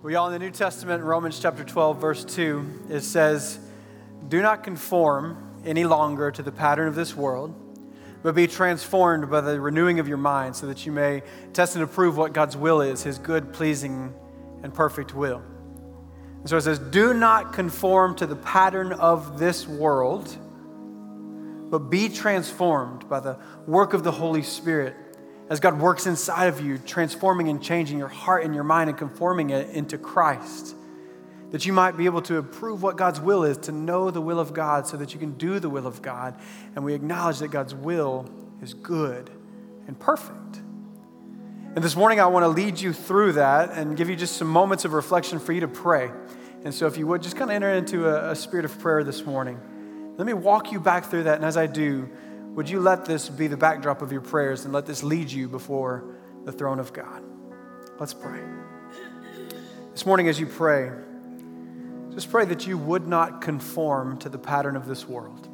Well, y'all, in the New Testament, Romans chapter 12, verse 2, it says, "Do not conform any longer to the pattern of this world, but be transformed by the renewing of your mind, so that you may test and approve what God's will is, his good, pleasing, and perfect will." And so it says, do not conform to the pattern of this world, but be transformed by the work of the Holy Spirit as God works inside of you, transforming and changing your heart and your mind and conforming it into Christ, that you might be able to approve what God's will is, to know the will of God so that you can do the will of God. And we acknowledge that God's will is good and perfect. And this morning I want to lead you through that and give you just some moments of reflection for you to pray. And so if you would, just kind of enter into a spirit of prayer this morning. Let me walk you back through that, and as I do, would you let this be the backdrop of your prayers and let this lead you before the throne of God? Let's pray. This morning as you pray, just pray that you would not conform to the pattern of this world.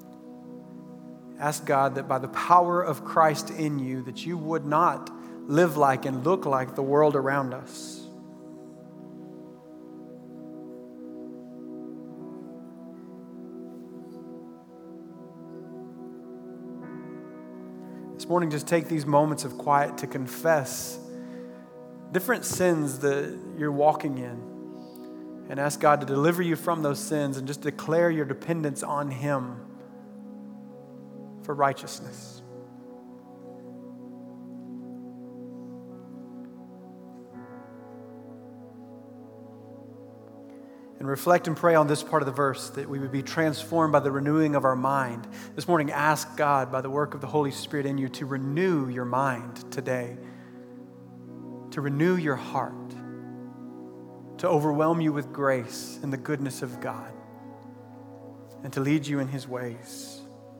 Ask God that by the power of Christ in you, that you would not live like and look like the world around us. This morning, just take these moments of quiet to confess different sins that you're walking in and ask God to deliver you from those sins and just declare your dependence on Him for righteousness. And reflect and pray on this part of the verse, that we would be transformed by the renewing of our mind. This morning, ask God, by the work of the Holy Spirit in you, to renew your mind today, to renew your heart, to overwhelm you with grace and the goodness of God, and to lead you in His ways.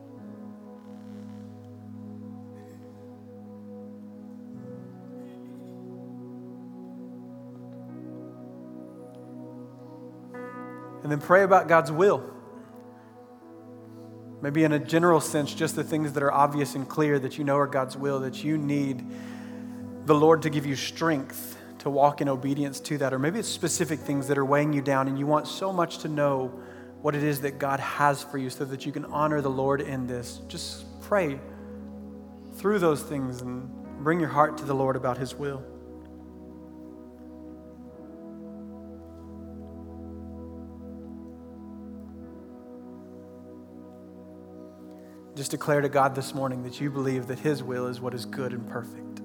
And then pray about God's will. Maybe in a general sense, just the things that are obvious and clear that you know are God's will, that you need the Lord to give you strength to walk in obedience to that. Or maybe it's specific things that are weighing you down and you want so much to know what it is that God has for you so that you can honor the Lord in this. Just pray through those things and bring your heart to the Lord about His will. Just declare to God this morning that you believe that His will is what is good and perfect.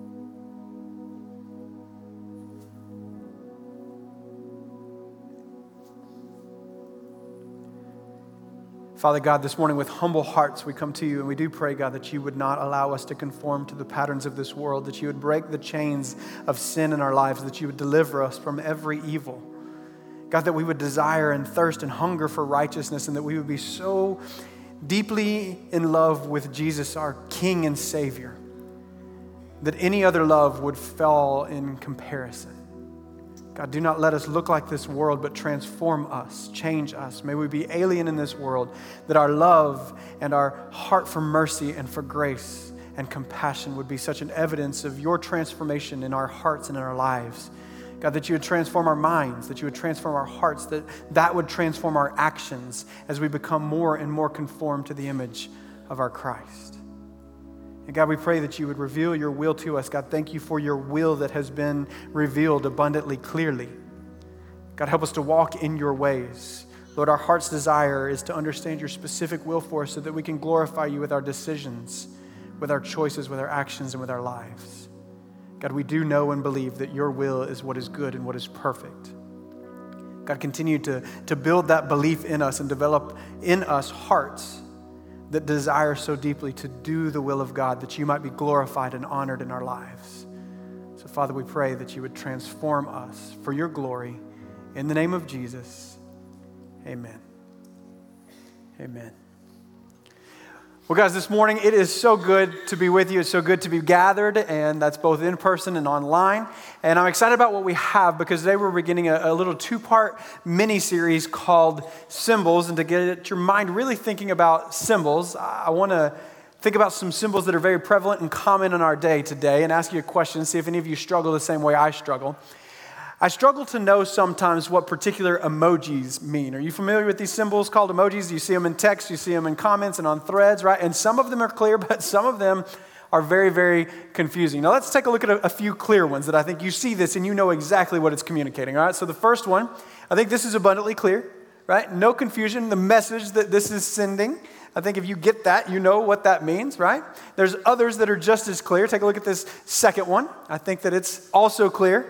Father God, this morning with humble hearts we come to you and we do pray, God, that you would not allow us to conform to the patterns of this world, that you would break the chains of sin in our lives, that you would deliver us from every evil. God, that we would desire and thirst and hunger for righteousness, and that we would be so deeply in love with Jesus, our King and Savior, that any other love would fall in comparison. God, do not let us look like this world, but transform us, change us. May we be alien in this world, that our love and our heart for mercy and for grace and compassion would be such an evidence of your transformation in our hearts and in our lives. God, that you would transform our minds, that you would transform our hearts, that would transform our actions as we become more and more conformed to the image of our Christ. And God, we pray that you would reveal your will to us. God, thank you for your will that has been revealed abundantly clearly. God, help us to walk in your ways. Lord, our heart's desire is to understand your specific will for us so that we can glorify you with our decisions, with our choices, with our actions, and with our lives. God, we do know and believe that your will is what is good and what is perfect. God, continue to build that belief in us and develop in us hearts that desire so deeply to do the will of God, that you might be glorified and honored in our lives. So, Father, we pray that you would transform us for your glory. In the name of Jesus, amen. Amen. Well, guys, this morning, it is so good to be with you. It's so good to be gathered, and that's both in person and online. And I'm excited about what we have because today we're beginning a little two-part mini-series called Symbols. And to get your mind really thinking about symbols, I want to think about some symbols that are very prevalent and common in our day today and ask you a question, see if any of you struggle the same way I struggle. I struggle to know sometimes what particular emojis mean. Are you familiar with these symbols called emojis? You see them in text, you see them in comments and on threads, right? And some of them are clear, but some of them are very, very confusing. Now let's take a look at a few clear ones that I think you see this and you know exactly what it's communicating, all right? So the first one, I think this is abundantly clear, right? No confusion, the message that this is sending. I think if you get that, you know what that means, right? There's others that are just as clear. Take a look at this second one. I think that it's also clear.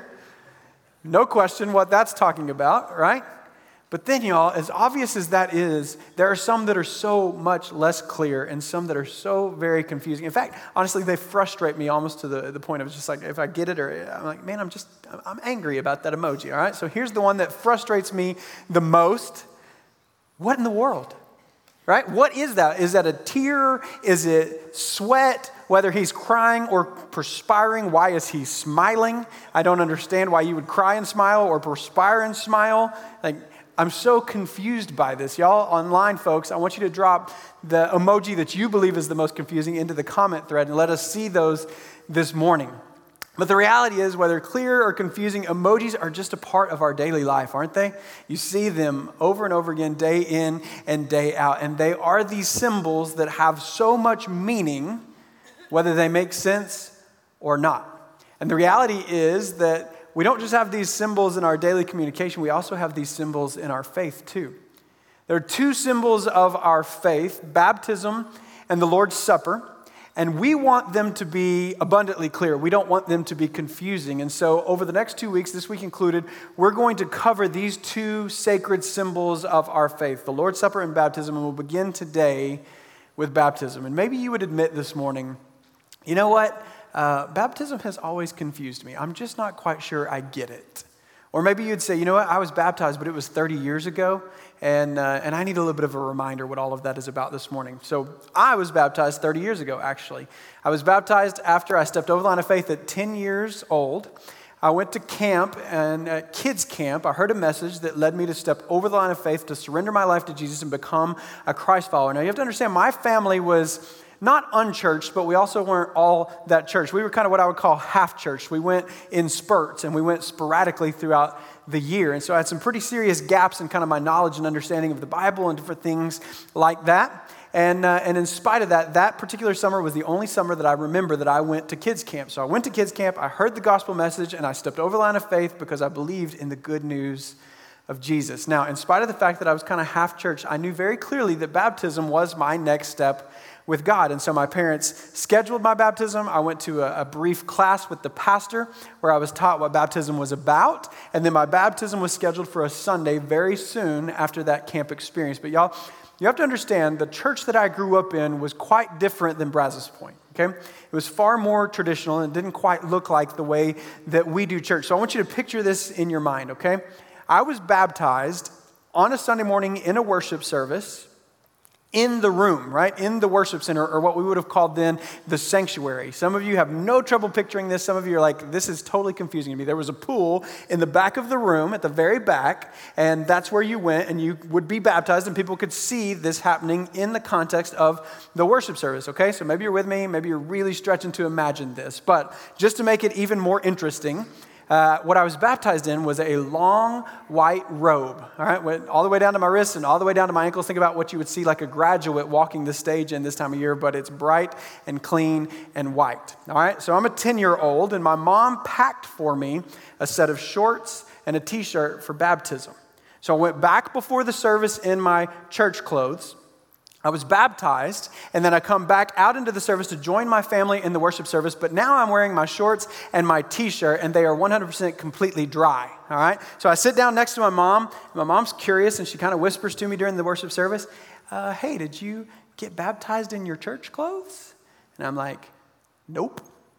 No question what that's talking about, right? But then, y'all, as obvious as that is, there are some that are so much less clear and some that are so very confusing. In fact, honestly, they frustrate me almost to the point of just like, if I get it, or I'm like, man, I'm angry about that emoji, all right? So here's the one that frustrates me the most. What in the world? Right? What is that? Is that a tear? Is it sweat? Whether he's crying or perspiring, why is he smiling? I don't understand why you would cry and smile or perspire and smile. Like, I'm so confused by this. Y'all online folks, I want you to drop the emoji that you believe is the most confusing into the comment thread and let us see those this morning. But the reality is, whether clear or confusing, emojis are just a part of our daily life, aren't they? You see them over and over again, day in and day out. And they are these symbols that have so much meaning, whether they make sense or not. And the reality is that we don't just have these symbols in our daily communication, we also have these symbols in our faith too. There are two symbols of our faith, baptism and the Lord's Supper. And we want them to be abundantly clear. We don't want them to be confusing. And so over the next 2 weeks, this week included, we're going to cover these two sacred symbols of our faith, the Lord's Supper and baptism. And we'll begin today with baptism. And maybe you would admit this morning, you know what? Baptism has always confused me. I'm just not quite sure I get it. Or maybe you'd say, you know what? I was baptized, but it was 30 years ago. And I need a little bit of a reminder what all of that is about this morning. So I was baptized 30 years ago, actually. I was baptized after I stepped over the line of faith at 10 years old. I went to camp, and at kids camp, I heard a message that led me to step over the line of faith, to surrender my life to Jesus and become a Christ follower. Now, you have to understand, my family was not unchurched, but we also weren't all that church. We were kind of what I would call half church. We went in spurts, and we went sporadically throughout the year. And so I had some pretty serious gaps in kind of my knowledge and understanding of the Bible and different things like that. And in spite of that, that particular summer was the only summer that I remember that I went to kids camp. So I went to kids camp, I heard the gospel message, and I stepped over the line of faith because I believed in the good news of Jesus. Now, in spite of the fact that I was kind of half church, I knew very clearly that baptism was my next step with God. And so my parents scheduled my baptism. I went to a brief class with the pastor where I was taught what baptism was about. And then my baptism was scheduled for a Sunday very soon after that camp experience. But y'all, you have to understand, the church that I grew up in was quite different than Brazos Point, okay? It was far more traditional and it didn't quite look like the way that we do church. So I want you to picture this in your mind, okay? I was baptized on a Sunday morning in a worship service in the room, right? In the worship center, or what we would have called then the sanctuary. Some of you have no trouble picturing this. Some of you are like, this is totally confusing to me. There was a pool in the back of the room at the very back, and that's where you went and you would be baptized, and people could see this happening in the context of the worship service, okay? So maybe you're with me, maybe you're really stretching to imagine this, but just to make it even more interesting, what I was baptized in was a long white robe, all right? Went all the way down to my wrists and all the way down to my ankles. Think about what you would see like a graduate walking the stage in this time of year, but it's bright and clean and white, all right? So I'm a 10-year-old, and my mom packed for me a set of shorts and a t-shirt for baptism. So I went back before the service in my church clothes. I was baptized, and then I come back out into the service to join my family in the worship service, but now I'm wearing my shorts and my t-shirt, and they are 100% completely dry, all right? So I sit down next to my mom, and my mom's curious, and she kind of whispers to me during the worship service, hey, did you get baptized in your church clothes? And I'm like, nope.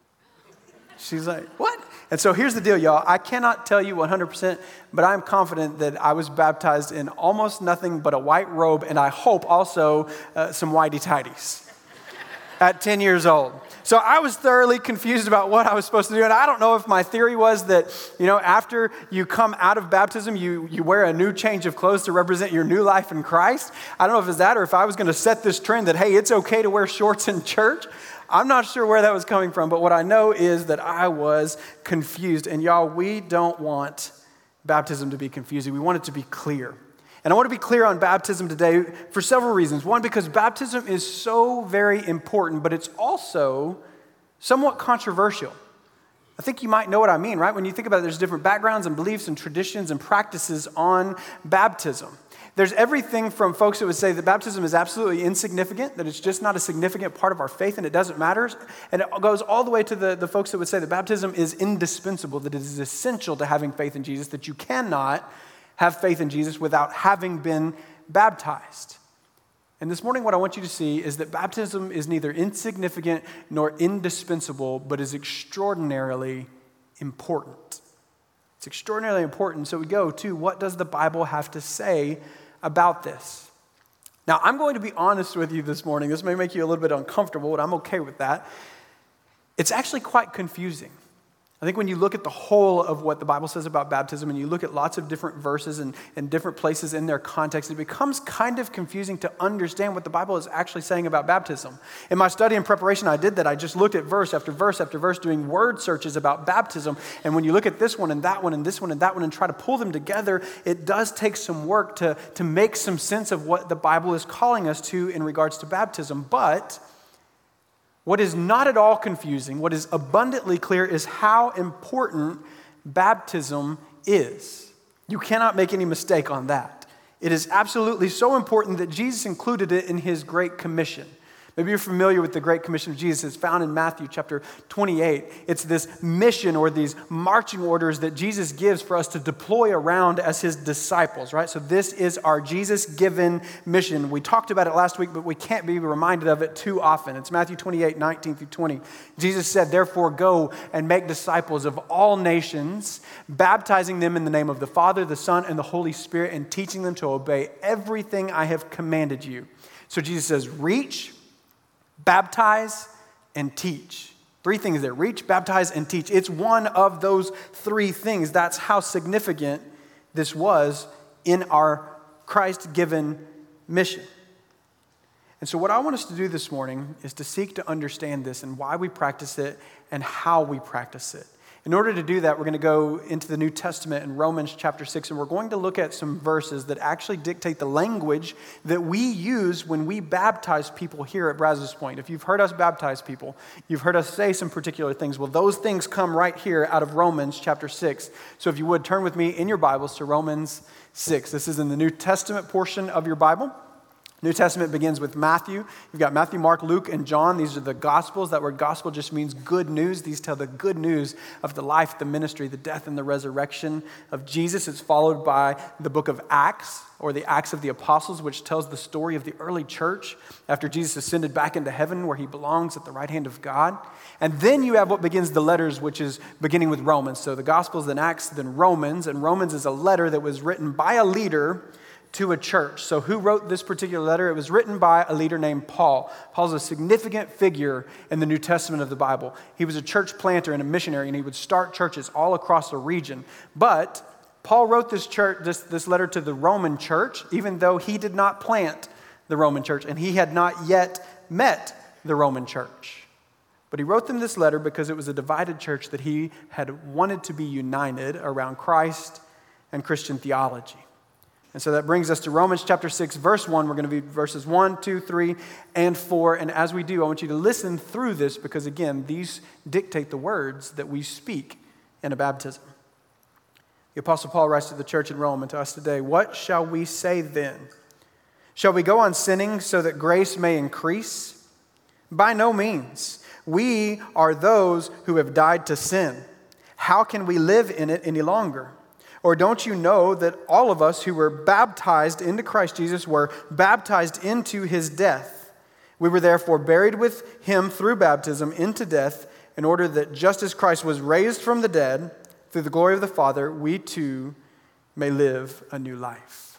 She's like, what? And so here's the deal, y'all. I cannot tell you 100%, but I'm confident that I was baptized in almost nothing but a white robe, and I hope also some whitey-tighties at 10 years old. So I was thoroughly confused about what I was supposed to do, and I don't know if my theory was that, you know, after you come out of baptism, you wear a new change of clothes to represent your new life in Christ. I don't know if it's that or if I was going to set this trend that, hey, it's okay to wear shorts in church. I'm not sure where that was coming from, but what I know is that I was confused. And y'all, we don't want baptism to be confusing. We want it to be clear. And I want to be clear on baptism today for several reasons. One, because baptism is so very important, but it's also somewhat controversial. I think you might know what I mean, right? When you think about it, there's different backgrounds and beliefs and traditions and practices on baptism. There's everything from folks that would say that baptism is absolutely insignificant, that it's just not a significant part of our faith and it doesn't matter. And it goes all the way to the folks that would say that baptism is indispensable, that it is essential to having faith in Jesus, that you cannot have faith in Jesus without having been baptized. And this morning what I want you to see is that baptism is neither insignificant nor indispensable, but is extraordinarily important. It's extraordinarily important. So we go to, what does the Bible have to say about this? Now, I'm going to be honest with you this morning. This may make you a little bit uncomfortable, but I'm okay with that. It's actually quite confusing. I think when you look at the whole of what the Bible says about baptism and you look at lots of different verses and different places in their context, it becomes kind of confusing to understand what the Bible is actually saying about baptism. In my study and preparation, I did that. I just looked at verse after verse after verse doing word searches about baptism. And when you look at this one and that one and this one and that one and try to pull them together, it does take some work to make some sense of what the Bible is calling us to in regards to baptism. But what is not at all confusing, what is abundantly clear, is how important baptism is. You cannot make any mistake on that. It is absolutely so important that Jesus included it in his Great Commission. Maybe you're familiar with the Great Commission of Jesus. It's found in Matthew chapter 28. It's this mission or these marching orders that Jesus gives for us to deploy around as his disciples, right? So this is our Jesus-given mission. We talked about it last week, but we can't be reminded of it too often. It's Matthew 28, 19 through 20. Jesus said, "Therefore go and make disciples of all nations, baptizing them in the name of the Father, the Son, and the Holy Spirit, and teaching them to obey everything I have commanded you." So Jesus says, reach, baptize, and teach. Three things there: reach, baptize, and teach. It's one of those three things. That's how significant this was in our Christ-given mission. And so what I want us to do this morning is to seek to understand this and why we practice it and how we practice it. In order to do that, we're going to go into the New Testament in Romans chapter 6, and we're going to look at some verses that actually dictate the language that we use when we baptize people here at Brazos Point. If you've heard us baptize people, you've heard us say some particular things. Well, those things come right here out of Romans chapter 6. So if you would, turn with me in your Bibles to Romans 6. This is in the New Testament portion of your Bible. New Testament begins with Matthew. You've got Matthew, Mark, Luke, and John. These are the Gospels. That word gospel just means good news. These tell the good news of the life, the ministry, the death, and the resurrection of Jesus. It's followed by the book of Acts, or the Acts of the Apostles, which tells the story of the early church after Jesus ascended back into heaven where he belongs at the right hand of God. And then you have what begins the letters, which is beginning with Romans. So the Gospels, then Acts, then Romans. And Romans is a letter that was written by a leader to a church. So who wrote this particular letter? It was written by a leader named Paul. Paul's a significant figure in the New Testament of the Bible. He was a church planter and a missionary, and he would start churches all across the region. But Paul wrote this letter to the Roman church, even though he did not plant the Roman church, and he had not yet met the Roman church. But he wrote them this letter because it was a divided church that he had wanted to be united around Christ and Christian theology. And so that brings us to Romans chapter 6, verse 1. We're going to be verses 1, 2, 3, and 4. And as we do, I want you to listen through this because, again, these dictate the words that we speak in a baptism. The Apostle Paul writes to the church in Rome and to us today, "What shall we say then? Shall we go on sinning so that grace may increase? By no means. We are those who have died to sin. How can we live in it any longer? Or don't you know that all of us who were baptized into Christ Jesus were baptized into his death? We were therefore buried with him through baptism into death, in order that just as Christ was raised from the dead through the glory of the Father, we too may live a new life."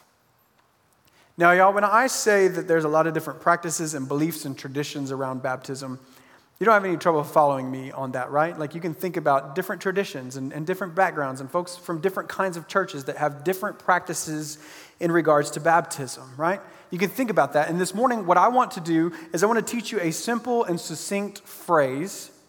Now, y'all, when I say that there's a lot of different practices and beliefs and traditions around baptism, you don't have any trouble following me on that, right? Like you can think about different traditions and different backgrounds and folks from different kinds of churches that have different practices in regards to baptism, right? You can think about that. And this morning, what I want to do is I want to teach you a simple and succinct phrase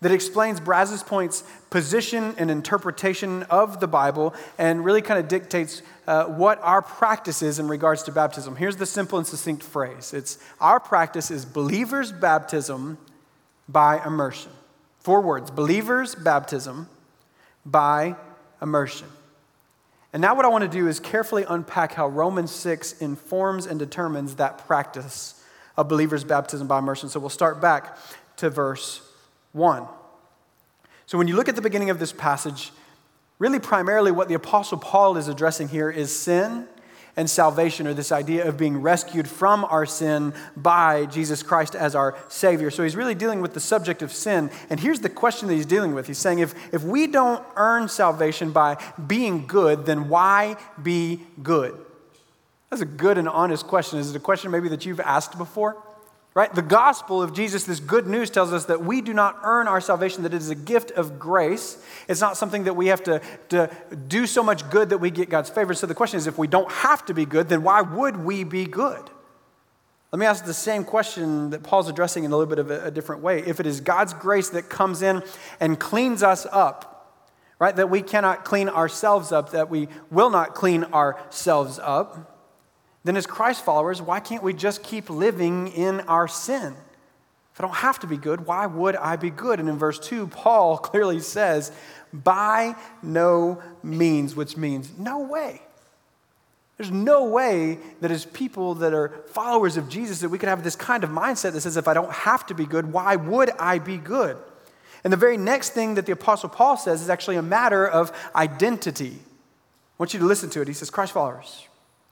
that explains Brazos Point's position and interpretation of the Bible and really kind of dictates what our practice is in regards to baptism. Here's the simple and succinct phrase. It's our practice is believers' baptism by immersion. 4 words, believers' baptism by immersion. And now what I want to do is carefully unpack how Romans 6 informs and determines that practice of believers' baptism by immersion. So we'll start back to verse 1. So when you look at the beginning of this passage, really primarily what the Apostle Paul is addressing here is sin and salvation, or this idea of being rescued from our sin by Jesus Christ as our Savior. So he's really dealing with the subject of sin. And here's the question that he's dealing with. He's saying, if we don't earn salvation by being good, then why be good? That's a good and honest question. Is it a question maybe that you've asked before? Right? The gospel of Jesus, this good news, tells us that we do not earn our salvation, that it is a gift of grace. It's not something that we have to do so much good that we get God's favor. So the question is, if we don't have to be good, then why would we be good? Let me ask the same question that Paul's addressing in a little bit of a different way. If it is God's grace that comes in and cleans us up, right, that we cannot clean ourselves up, that we will not clean ourselves up, then as Christ followers, why can't we just keep living in our sin? If I don't have to be good, why would I be good? And in verse 2, Paul clearly says, by no means, which means no way. There's no way that as people that are followers of Jesus that we could have this kind of mindset that says, if I don't have to be good, why would I be good? And the very next thing that the Apostle Paul says is actually a matter of identity. I want you to listen to it. He says, Christ followers,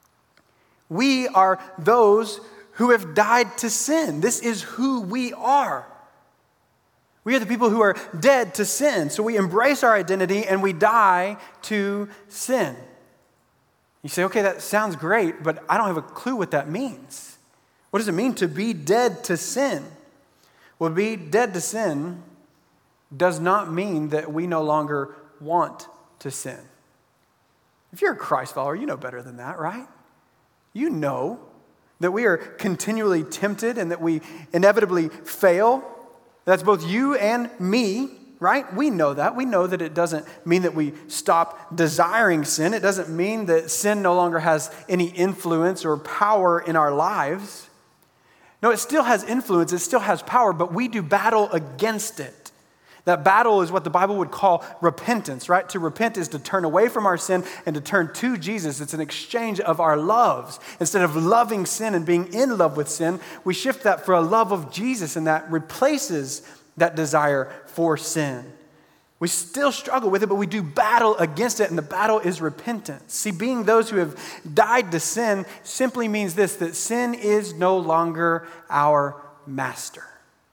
we are those who have died to sin. This is who we are. We are the people who are dead to sin. So we embrace our identity and we die to sin. You say, okay, that sounds great, but I don't have a clue what that means. What does it mean to be dead to sin? Well, be dead to sin does not mean that we no longer want to sin. If you're a Christ follower, you know better than that, right? You know that we are continually tempted and that we inevitably fail. That's both you and me, right? We know that. We know that it doesn't mean that we stop desiring sin. It doesn't mean that sin no longer has any influence or power in our lives. No, it still has influence. It still has power, but we do battle against it. That battle is what the Bible would call repentance, right? To repent is to turn away from our sin and to turn to Jesus. It's an exchange of our loves. Instead of loving sin and being in love with sin, we shift that for a love of Jesus, and that replaces that desire for sin. We still struggle with it, but we do battle against it, and the battle is repentance. See, being those who have died to sin simply means this, that sin is no longer our master.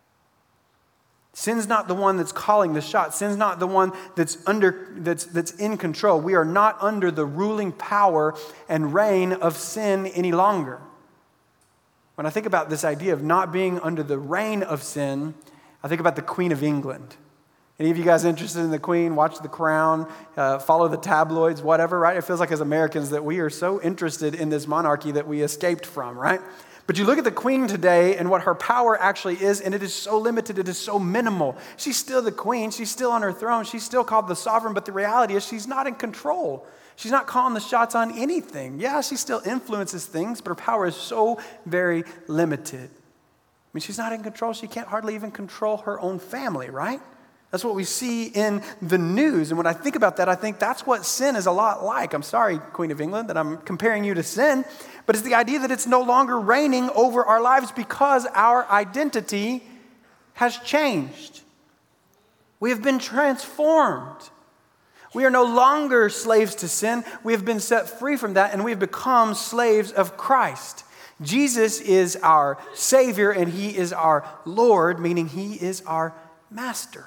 Sin's not the one that's calling the shots. Sin's not the one that's in control. We are not under the ruling power and reign of sin any longer. When I think about this idea of not being under the reign of sin, I think about the Queen of England. Any of you guys interested in the Queen? Watch The Crown, follow the tabloids, whatever, right? It feels like as Americans that we are so interested in this monarchy that we escaped from, right? But you look at the Queen today and what her power actually is, and it is so limited, it is so minimal. She's still the Queen, she's still on her throne, she's still called the sovereign, but the reality is she's not in control. She's not calling the shots on anything. Yeah, she still influences things, but her power is so very limited. I mean, she's not in control. She can't hardly even control her own family, right? That's what we see in the news. And when I think about that, I think that's what sin is a lot like. I'm sorry, Queen of England, that I'm comparing you to sin, but it's the idea that it's no longer reigning over our lives because our identity has changed. We have been transformed. We are no longer slaves to sin. We have been set free from that, and we have become slaves of Christ. Jesus is our Savior, and He is our Lord, meaning He is our Master.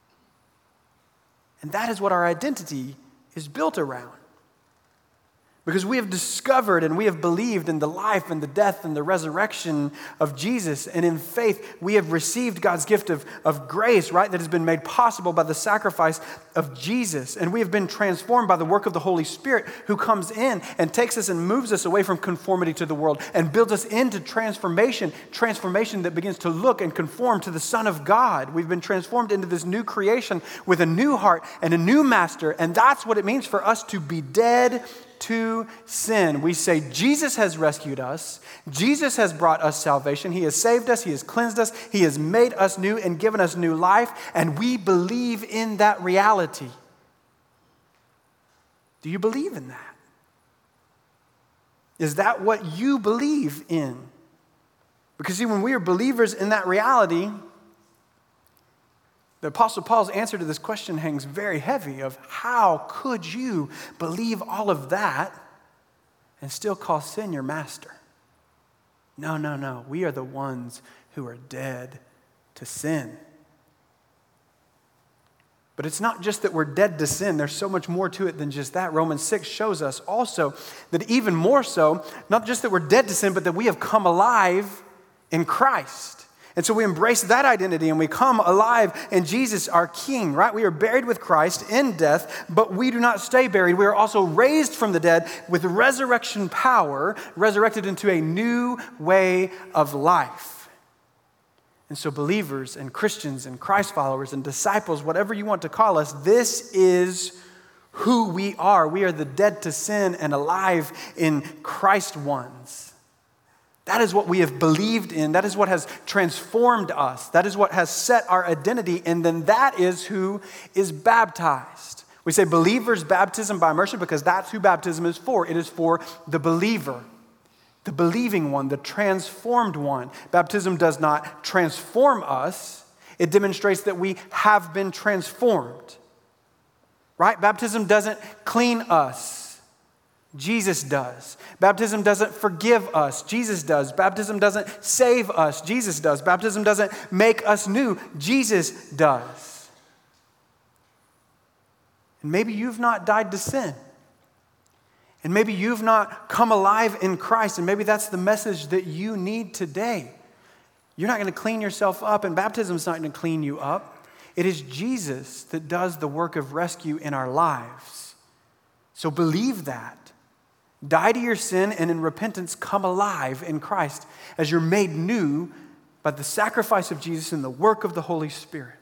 And that is what our identity is built around. Because we have discovered and we have believed in the life and the death and the resurrection of Jesus. And in faith, we have received God's gift of grace, right? That has been made possible by the sacrifice of Jesus. And we have been transformed by the work of the Holy Spirit, who comes in and takes us and moves us away from conformity to the world and builds us into transformation that begins to look and conform to the Son of God. We've been transformed into this new creation with a new heart and a new master. And that's what it means for us to be dead to sin. We say Jesus has rescued us. Jesus has brought us salvation. He has saved us. He has cleansed us. He has made us new and given us new life. And we believe in that reality. Do you believe in that? Is that what you believe in? Because see, when we are believers in that reality, the Apostle Paul's answer to this question hangs very heavy of how could you believe all of that and still call sin your master? No. We are the ones who are dead to sin. But it's not just that we're dead to sin. There's so much more to it than just that. Romans 6 shows us also that even more so, not just that we're dead to sin, but that we have come alive in Christ. And so we embrace that identity and we come alive in Jesus, our King, right? We are buried with Christ in death, but we do not stay buried. We are also raised from the dead with resurrection power, resurrected into a new way of life. And so believers and Christians and Christ followers and disciples, whatever you want to call us, this is who we are. We are the dead to sin and alive in Christ ones. That is what we have believed in. That is what has transformed us. That is what has set our identity. And then that is who is baptized. We say believers' baptism by immersion because that's who baptism is for. It is for the believer, the believing one, the transformed one. Baptism does not transform us. It demonstrates that we have been transformed. Right? Baptism doesn't clean us. Jesus does. Baptism doesn't forgive us. Jesus does. Baptism doesn't save us. Jesus does. Baptism doesn't make us new. Jesus does. And maybe you've not died to sin. And maybe you've not come alive in Christ. And maybe that's the message that you need today. You're not going to clean yourself up, and baptism is not going to clean you up. It is Jesus that does the work of rescue in our lives. So believe that. Die to your sin and in repentance come alive in Christ as you're made new by the sacrifice of Jesus and the work of the Holy Spirit.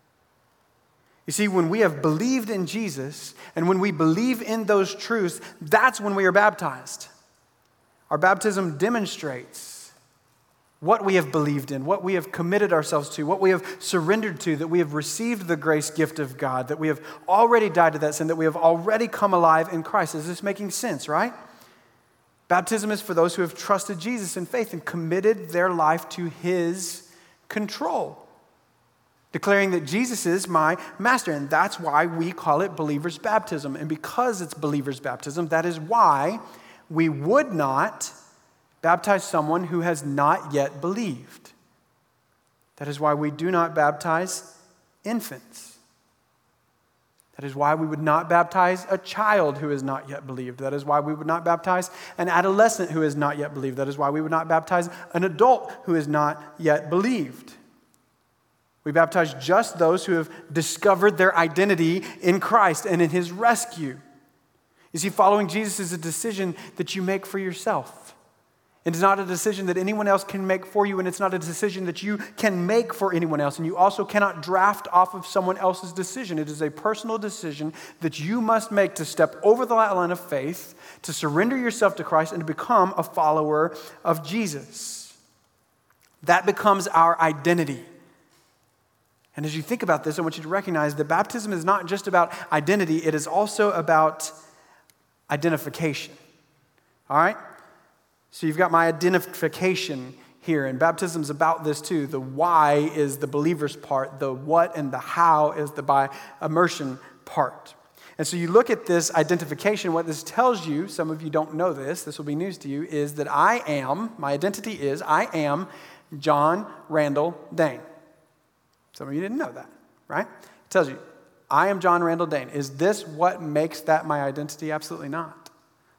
You see, when we have believed in Jesus and when we believe in those truths, that's when we are baptized. Our baptism demonstrates what we have believed in, what we have committed ourselves to, what we have surrendered to, that we have received the grace gift of God, that we have already died to that sin, that we have already come alive in Christ. Is this making sense, right? Baptism is for those who have trusted Jesus in faith and committed their life to his control, declaring that Jesus is my master. And that's why we call it believer's baptism. And because it's believer's baptism, that is why we would not baptize someone who has not yet believed. That is why we do not baptize infants. That is why we would not baptize a child who has not yet believed. That is why we would not baptize an adolescent who has not yet believed. That is why we would not baptize an adult who has not yet believed. We baptize just those who have discovered their identity in Christ and in his rescue. You see, following Jesus is a decision that you make for yourself. It is not a decision that anyone else can make for you, and it's not a decision that you can make for anyone else. And you also cannot draft off of someone else's decision. It is a personal decision that you must make to step over the line of faith, to surrender yourself to Christ, and to become a follower of Jesus. That becomes our identity. And as you think about this, I want you to recognize that baptism is not just about identity, it is also about identification. All right? So you've got my identification here, and baptism is about this too. The why is the believer's part, the what and the how is the by immersion part. And so you look at this identification, what this tells you, some of you don't know this will be news to you, is that my identity is, I am John Randall Dane. Some of you didn't know that, right? It tells you, I am John Randall Dane. Is this what makes that my identity? Absolutely not.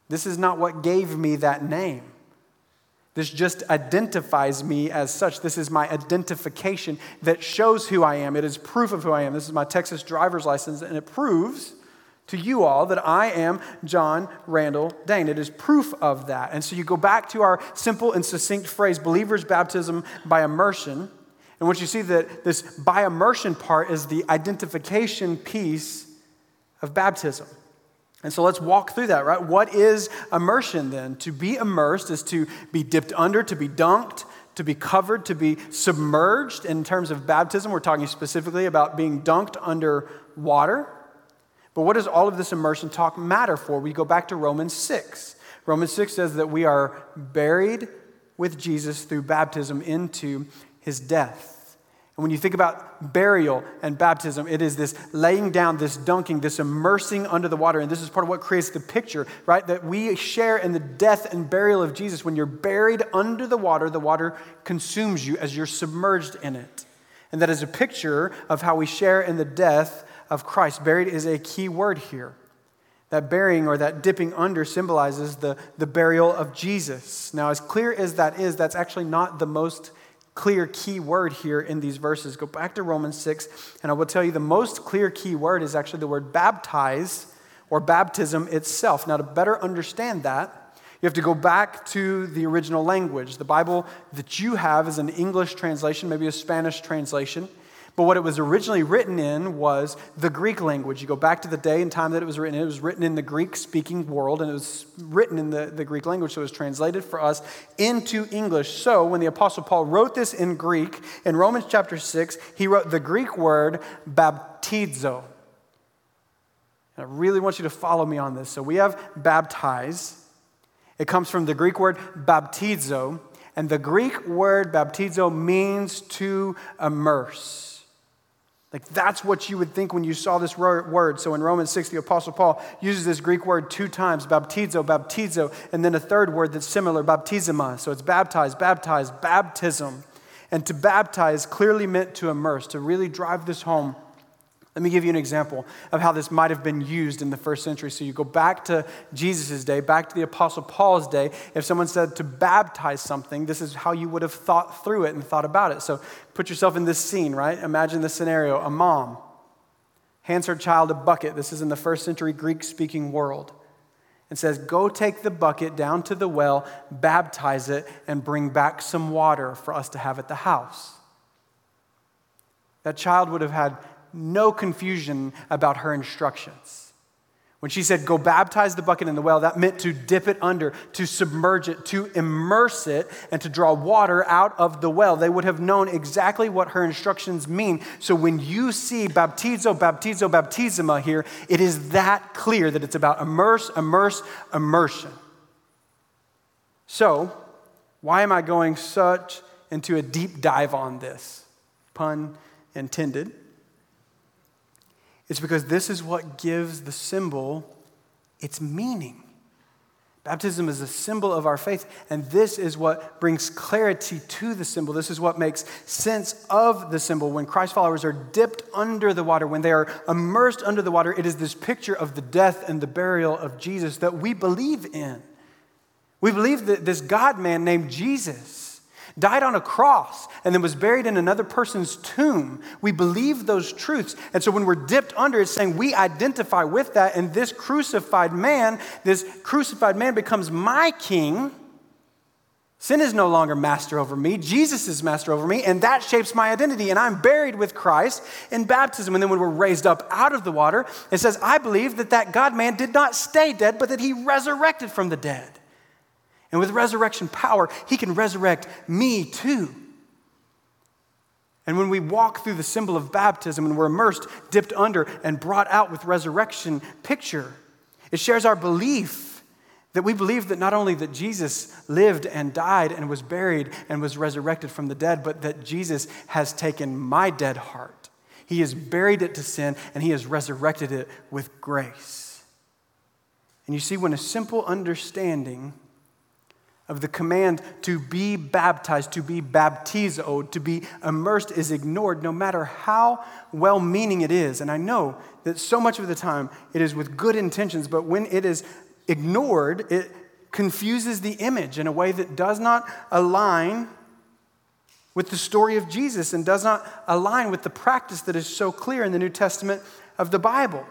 This is not what gave me that name. This just identifies me as such. This is my identification that shows who I am. It is proof of who I am. This is my Texas driver's license, and it proves to you all that I am John Randall Dane. It is proof of that. And so you go back to our simple and succinct phrase, believer's baptism by immersion. And what you see that this by immersion part is the identification piece of baptism. And so let's walk through that, right? What is immersion then? To be immersed is to be dipped under, to be dunked, to be covered, to be submerged. In terms of baptism, we're talking specifically about being dunked under water. But what does all of this immersion talk matter for? We go back to Romans 6. Romans 6 says that we are buried with Jesus through baptism into his death. And when you think about burial and baptism, it is this laying down, this dunking, this immersing under the water. And this is part of what creates the picture, right? That we share in the death and burial of Jesus. When you're buried under the water consumes you as you're submerged in it. And that is a picture of how we share in the death of Christ. Buried is a key word here. That burying or that dipping under symbolizes the burial of Jesus. Now, as clear as that is, that's actually not the most clear key word here in these verses. Go back to Romans 6, and I will tell you the most clear key word is actually the word baptize or baptism itself. Now, to better understand that, you have to go back to the original language. The Bible that you have is an English translation, maybe a Spanish translation. But what it was originally written in was the Greek language. You go back to the day and time that it was written in the Greek-speaking world, and it was written in the Greek language, so it was translated for us into English. So when the Apostle Paul wrote this in Greek, in Romans chapter 6, he wrote the Greek word baptizo. And I really want you to follow me on this. So we have baptize. It comes from the Greek word baptizo, and the Greek word baptizo means to immerse. Like that's what you would think when you saw this word. So in Romans 6, the Apostle Paul uses this Greek word 2 times, baptizo, and then a third word that's similar, baptizima. So it's baptize, baptism. And to baptize clearly meant to immerse, to really drive this home. Let me give you an example of how this might have been used in the first century. So you go back to Jesus' day, back to the Apostle Paul's day. If someone said to baptize something, this is how you would have thought through it and thought about it. So put yourself in this scene, right? Imagine this scenario. A mom hands her child a bucket. This is in the first century Greek-speaking world. And says, go take the bucket down to the well, baptize it, and bring back some water for us to have at the house. That child would have had no confusion about her instructions. When she said, go baptize the bucket in the well, that meant to dip it under, to submerge it, to immerse it, and to draw water out of the well. They would have known exactly what her instructions mean. So when you see baptizo, baptisma here, it is that clear that it's about immersion. So, why am I going such into a deep dive on this? Pun intended. It's because this is what gives the symbol its meaning. Baptism is a symbol of our faith, and this is what brings clarity to the symbol. This is what makes sense of the symbol. When Christ followers are dipped under the water, when they are immersed under the water, it is this picture of the death and the burial of Jesus that we believe in. We believe that this God-man named Jesus died on a cross and then was buried in another person's tomb. We believe those truths. And so when we're dipped under, it's saying we identify with that, and this crucified man becomes my king. Sin is no longer master over me. Jesus is master over me, and that shapes my identity. And I'm buried with Christ in baptism. And then when we're raised up out of the water, it says, I believe that God-man did not stay dead, but that he resurrected from the dead. And with resurrection power, he can resurrect me too. And when we walk through the symbol of baptism and we're immersed, dipped under, and brought out with resurrection picture, it shares our belief that we believe that not only that Jesus lived and died and was buried and was resurrected from the dead, but that Jesus has taken my dead heart. He has buried it to sin, and he has resurrected it with grace. And you see, when a simple understanding of the command to be baptized, to be baptizo, to be immersed is ignored, no matter how well-meaning it is. And I know that so much of the time it is with good intentions, but when it is ignored, it confuses the image in a way that does not align with the story of Jesus and does not align with the practice that is so clear in the New Testament of the Bible.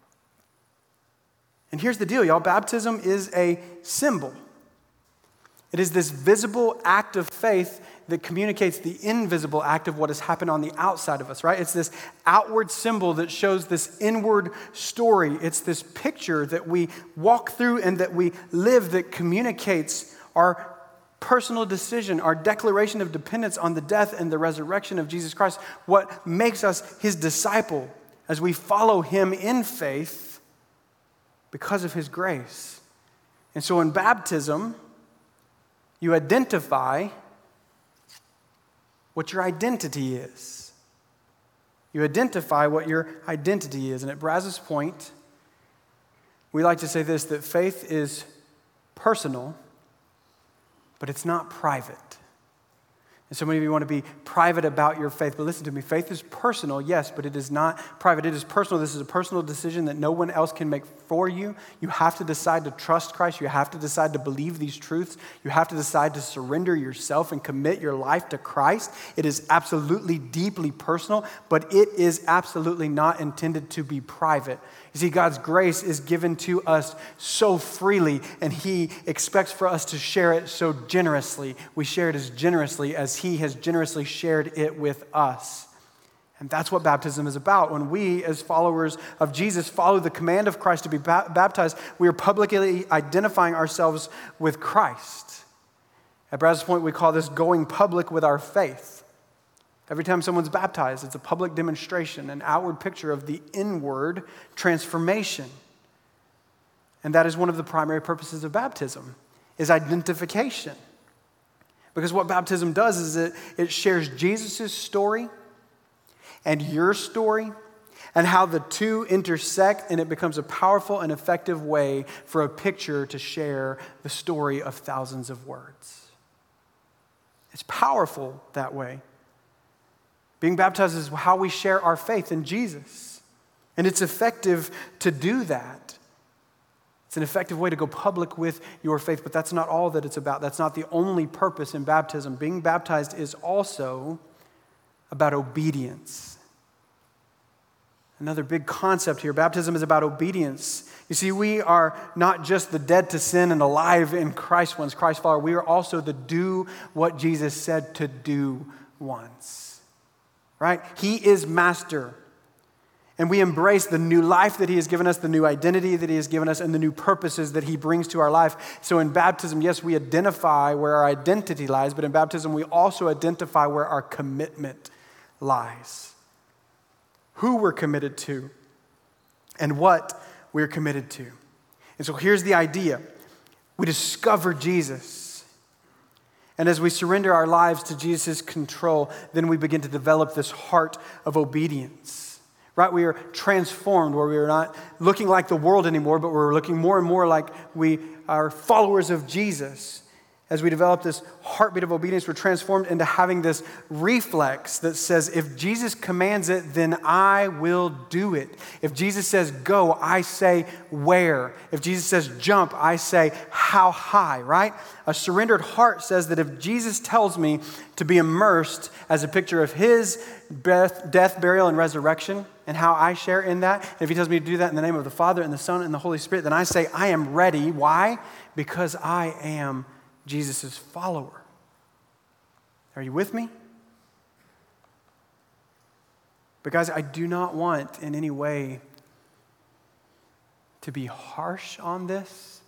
And here's the deal, y'all. Baptism is a symbol. It is this visible act of faith that communicates the invisible act of what has happened on the outside of us, right? It's this outward symbol that shows this inward story. It's this picture that we walk through and that we live that communicates our personal decision, our declaration of dependence on the death and the resurrection of Jesus Christ, what makes us his disciple as we follow him in faith because of his grace. And so in baptism, you identify what your identity is. You identify what your identity is. And at Brazos Point, we like to say this, that faith is personal, but it's not private. And so many of you want to be private about your faith, but listen to me, faith is personal, yes, but it is not private. It is personal. This is a personal decision that no one else can make for you. You have to decide to trust Christ. You have to decide to believe these truths. You have to decide to surrender yourself and commit your life to Christ. It is absolutely deeply personal, but it is absolutely not intended to be private. You see, God's grace is given to us so freely, and he expects for us to share it so generously. We share it as generously as he has generously shared it with us. And that's what baptism is about. When we, as followers of Jesus, follow the command of Christ to be baptized, we are publicly identifying ourselves with Christ. At Brazos Point, we call this going public with our faith. Every time someone's baptized, it's a public demonstration, an outward picture of the inward transformation. And that is one of the primary purposes of baptism, is identification. Because what baptism does is it shares Jesus' story and your story and how the two intersect, and it becomes a powerful and effective way for a picture to share the story of thousands of words. It's powerful that way. Being baptized is how we share our faith in Jesus. And it's effective to do that. It's an effective way to go public with your faith, but that's not all that it's about. That's not the only purpose in baptism. Being baptized is also about obedience. Another big concept here. Baptism is about obedience. You see, we are not just the dead to sin and alive in Christ ones, Christ follower. We are also the do what Jesus said to do ones. Right? He is master. And we embrace the new life that he has given us, the new identity that he has given us, and the new purposes that he brings to our life. So in baptism, yes, we identify where our identity lies, but in baptism, we also identify where our commitment lies. Who we're committed to and what we're committed to. And so here's the idea. We discover Jesus. And as we surrender our lives to Jesus' control, then we begin to develop this heart of obedience, right? We are transformed where we are not looking like the world anymore, but we're looking more and more like we are followers of Jesus. As we develop this heartbeat of obedience, we're transformed into having this reflex that says, if Jesus commands it, then I will do it. If Jesus says go, I say where. If Jesus says jump, I say how high, right? A surrendered heart says that if Jesus tells me to be immersed as a picture of his death, burial, and resurrection, and how I share in that, and if he tells me to do that in the name of the Father and the Son and the Holy Spirit, then I say I am ready. Why? Because I am Jesus' follower. Are you with me? But guys, I do not want in any way to be harsh on this.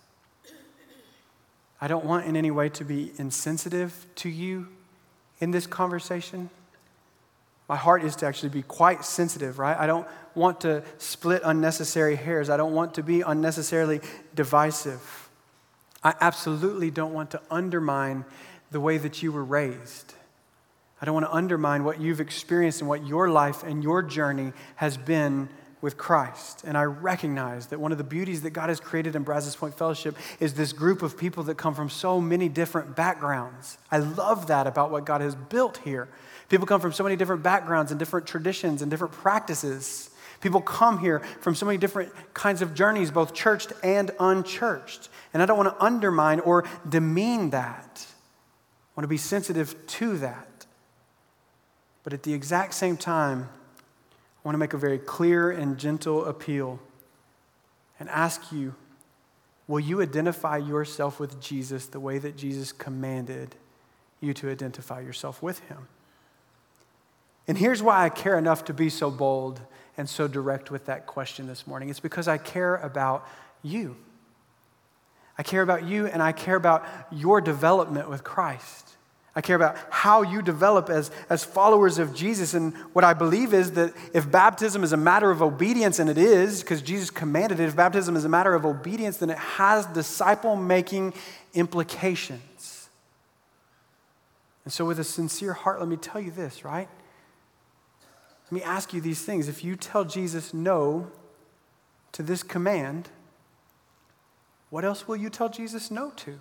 I don't want in any way to be insensitive to you in this conversation. My heart is to actually be quite sensitive, right? I don't want to split unnecessary hairs. I don't want to be unnecessarily divisive. I absolutely don't want to undermine the way that you were raised. I don't want to undermine what you've experienced and what your life and your journey has been with Christ. And I recognize that one of the beauties that God has created in Brazos Point Fellowship is this group of people that come from so many different backgrounds. I love that about what God has built here. People come from so many different backgrounds and different traditions and different practices. People come here from so many different kinds of journeys, both churched and unchurched. And I don't want to undermine or demean that. I want to be sensitive to that. But at the exact same time, I want to make a very clear and gentle appeal and ask you, will you identify yourself with Jesus the way that Jesus commanded you to identify yourself with him? And here's why I care enough to be so bold and so direct with that question this morning. It's because I care about you. I care about you, and I care about your development with Christ. I care about how you develop as followers of Jesus. And what I believe is that if baptism is a matter of obedience, and it is, because Jesus commanded it, if baptism is a matter of obedience, then it has disciple-making implications. And so with a sincere heart, let me tell you this, right? Let me ask you these things. If you tell Jesus no to this command, what else will you tell Jesus no to?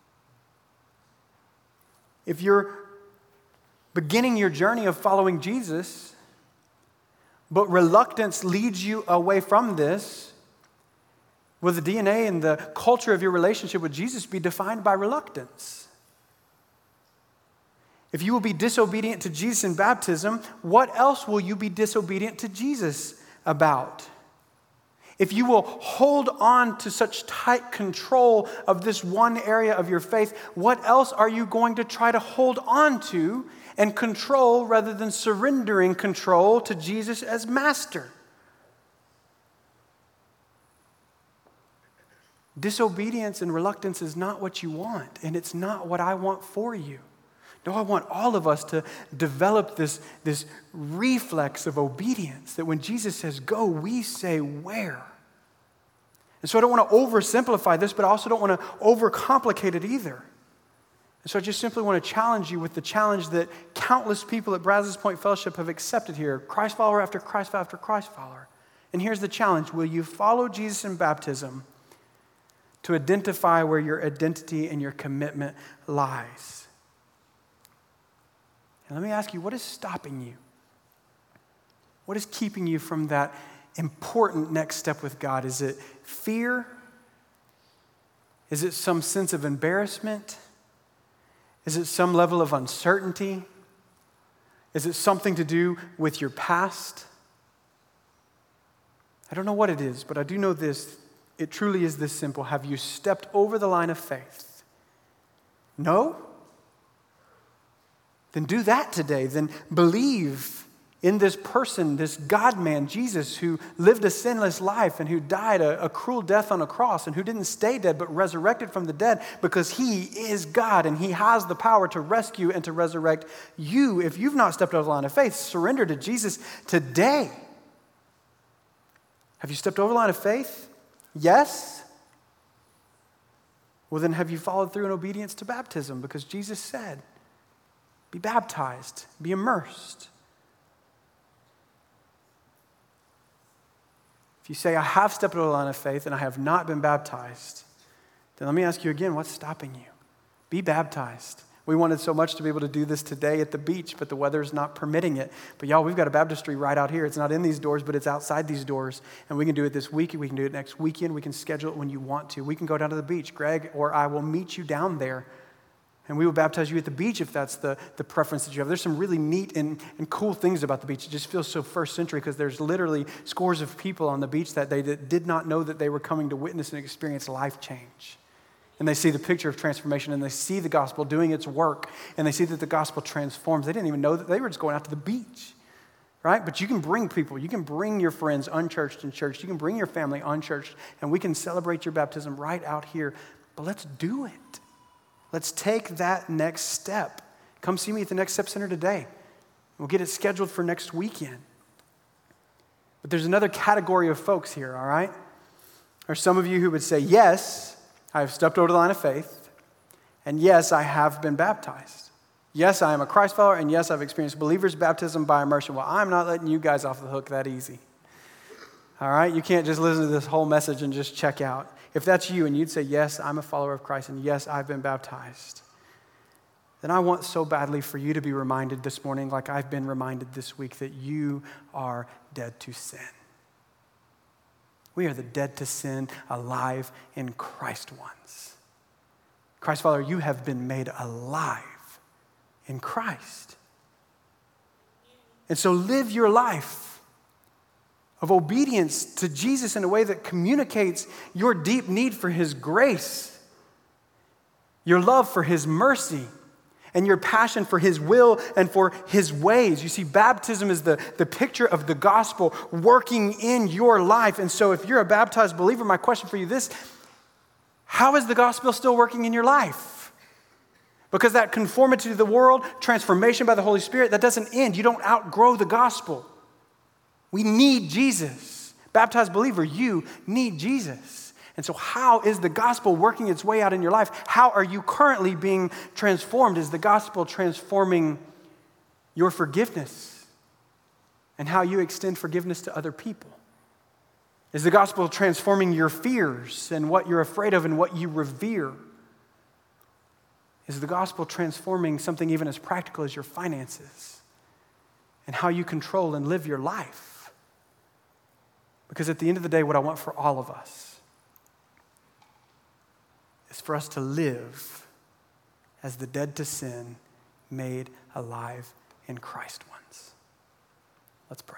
If you're beginning your journey of following Jesus, but reluctance leads you away from this, will the DNA and the culture of your relationship with Jesus be defined by reluctance? If you will be disobedient to Jesus in baptism, what else will you be disobedient to Jesus about? If you will hold on to such tight control of this one area of your faith, what else are you going to try to hold on to and control rather than surrendering control to Jesus as master? Disobedience and reluctance is not what you want, and it's not what I want for you. No, I want all of us to develop this reflex of obedience, that when Jesus says go, we say where. And so I don't want to oversimplify this, but I also don't want to overcomplicate it either. And so I just simply want to challenge you with the challenge that countless people at Brazos Point Fellowship have accepted here, Christ follower after Christ after Christ follower. And here's the challenge. Will you follow Jesus in baptism to identify where your identity and your commitment lies? And let me ask you, what is stopping you? What is keeping you from that important next step with God? Is it fear? Is it some sense of embarrassment? Is it some level of uncertainty? Is it something to do with your past? I don't know what it is, but I do know this. It truly is this simple. Have you stepped over the line of faith? No? Then do that today. Then believe in this person, this God-man, Jesus, who lived a sinless life and who died a cruel death on a cross and who didn't stay dead but resurrected from the dead because he is God and he has the power to rescue and to resurrect you. If you've not stepped over the line of faith, surrender to Jesus today. Have you stepped over the line of faith? Yes? Well, then have you followed through in obedience to baptism? Because Jesus said, be baptized, be immersed. If you say, I have stepped over the line of faith and I have not been baptized, then let me ask you again, what's stopping you? Be baptized. We wanted so much to be able to do this today at the beach, but the weather's not permitting it. But y'all, we've got a baptistry right out here. It's not in these doors, but it's outside these doors. And we can do it this week. We can do it next weekend. We can schedule it when you want to. We can go down to the beach. Greg or I will meet you down there. And we will baptize you at the beach if that's the preference that you have. There's some really neat and cool things about the beach. It just feels so first century because there's literally scores of people on the beach that day that did not know that they were coming to witness and experience life change. And they see the picture of transformation and they see the gospel doing its work and they see that the gospel transforms. They didn't even know that they were just going out to the beach, right? But you can bring people. You can bring your friends unchurched in church. You can bring your family unchurched and we can celebrate your baptism right out here. But let's do it. Let's take that next step. Come see me at the Next Step Center today. We'll get it scheduled for next weekend. But there's another category of folks here, all right? There are some of you who would say, yes, I have stepped over the line of faith, and yes, I have been baptized. Yes, I am a Christ follower, and yes, I've experienced believer's baptism by immersion. Well, I'm not letting you guys off the hook that easy. All right? You can't just listen to this whole message and just check out. If that's you and you'd say, yes, I'm a follower of Christ, and yes, I've been baptized, then I want so badly for you to be reminded this morning, like I've been reminded this week, that you are dead to sin. We are the dead to sin, alive in Christ ones. Christ, Father, you have been made alive in Christ. And so live your life of obedience to Jesus in a way that communicates your deep need for his grace, your love for his mercy, and your passion for his will and for his ways. You see, baptism is the picture of the gospel working in your life. And so if you're a baptized believer, my question for you is this: how is the gospel still working in your life? Because that conformity to the world, transformation by the Holy Spirit, that doesn't end. You don't outgrow the gospel. We need Jesus. Baptized believer, you need Jesus. And so how is the gospel working its way out in your life? How are you currently being transformed? Is the gospel transforming your forgiveness and how you extend forgiveness to other people? Is the gospel transforming your fears and what you're afraid of and what you revere? Is the gospel transforming something even as practical as your finances and how you control and live your life? Because at the end of the day, what I want for all of us is for us to live as the dead to sin, made alive in Christ ones. Let's pray.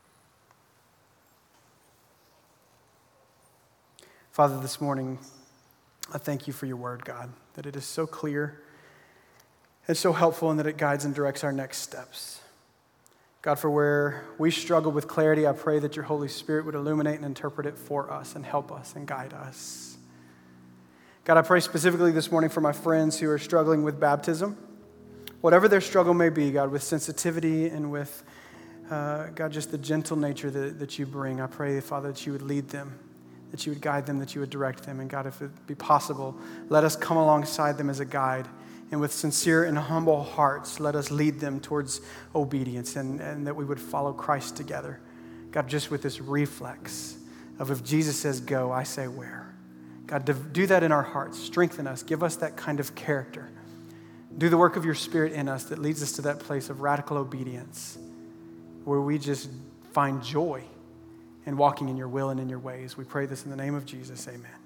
Father, this morning, I thank you for your word, God, that it is so clear and so helpful and that it guides and directs our next steps. God, for where we struggle with clarity, I pray that your Holy Spirit would illuminate and interpret it for us and help us and guide us. God, I pray specifically this morning for my friends who are struggling with baptism. Whatever their struggle may be, God, with sensitivity and with, God, just the gentle nature that you bring, I pray, Father, that you would lead them, that you would guide them, that you would direct them. And God, if it be possible, let us come alongside them as a guide. And with sincere and humble hearts, let us lead them towards obedience and that we would follow Christ together. God, just with this reflex of if Jesus says go, I say where. God, do that in our hearts. Strengthen us. Give us that kind of character. Do the work of your Spirit in us that leads us to that place of radical obedience where we just find joy in walking in your will and in your ways. We pray this in the name of Jesus. Amen.